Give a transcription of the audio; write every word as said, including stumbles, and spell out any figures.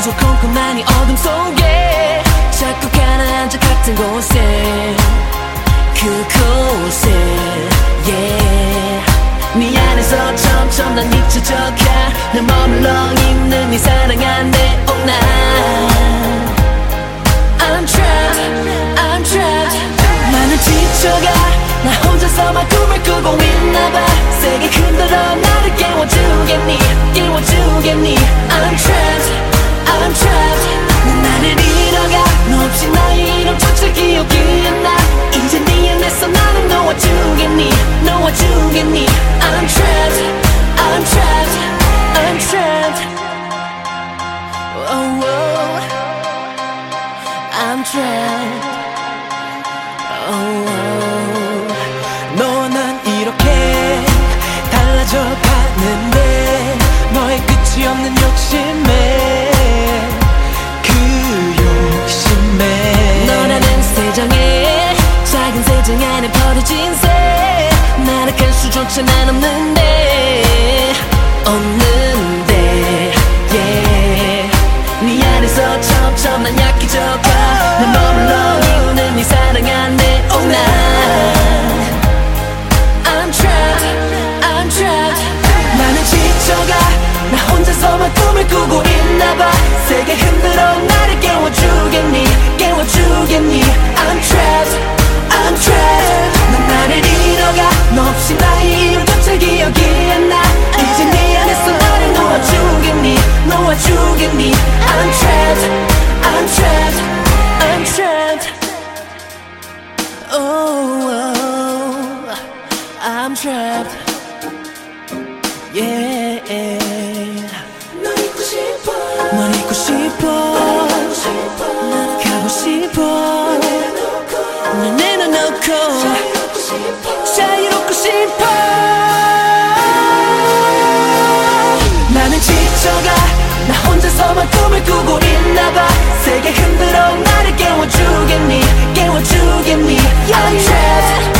계속 컴컴한 이 어둠 속에 자꾸 가라앉아 같은 곳에 그곳에 yeah. 네 안에서 점점 난 잊혀져가 늘 머물러 있는 네 사랑 안에 oh 난 I'm trapped, I'm trapped 나는 지쳐가 나 혼자서만 꿈을 꾸고 있나봐 세게 흔들어 나를 깨워주겠니 깨워주겠니 I'm trapped, I'm trapped 난 나를 잃어가 너 없이 나의 이름조차 기억이 안 나 이제 네 안에서 나를 놓아주겠니 놓아주겠니 I'm trapped, I'm trapped, I'm trapped oh, oh. I'm trapped oh, oh. 너와 난 이렇게 달라져 가는데 너의 끝이 없는 욕심에 그 욕심에 너라는 세상에 작은 세상 안에 버려진 새 나락할 수조차 난 없는데 없는데 yeah. 네 안에서 점점 난 약해져가 난 머물러 있는 네 사랑 안에 oh 난 I'm trapped, I'm trapped 나는 지쳐가 나 혼자서만 꿈을 꾸고 있나봐 세게 흔들어 나를 깨워주겠니 깨워주겠니 I'm trapped, I'm trapped 난 나를 잃어가 너 없이 나의 이름조차 기억이 안 나 이제 네 안에서 나를 놓아주겠니 놓아주겠니 I'm trapped, I'm trapped, I'm trapped oh, oh I'm trapped yeah 널 잊고 싶어 널 잊고 싶어 가고 싶어 널 내려놓고 자유롭고 싶어 나는 지쳐가 나 혼자서만 꿈을 꾸고 있나봐 세게 흔들어 나를 깨워주겠니 깨워주겠니 I'm trapped